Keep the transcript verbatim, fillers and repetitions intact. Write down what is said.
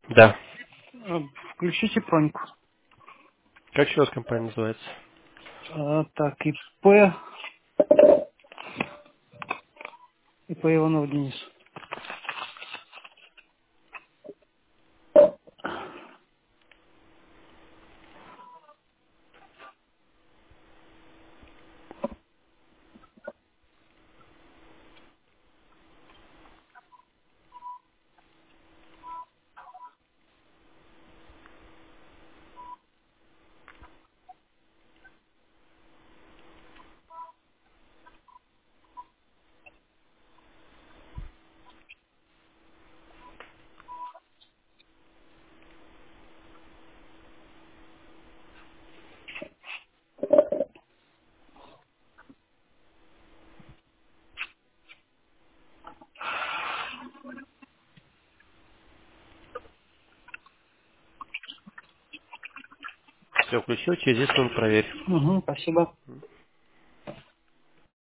Да. Э, Включите проньку. Как еще у вас компания называется? Э, Так, ИП, ИП Иванов Денис. Все, включил, через десять минут проверь. Угу, спасибо.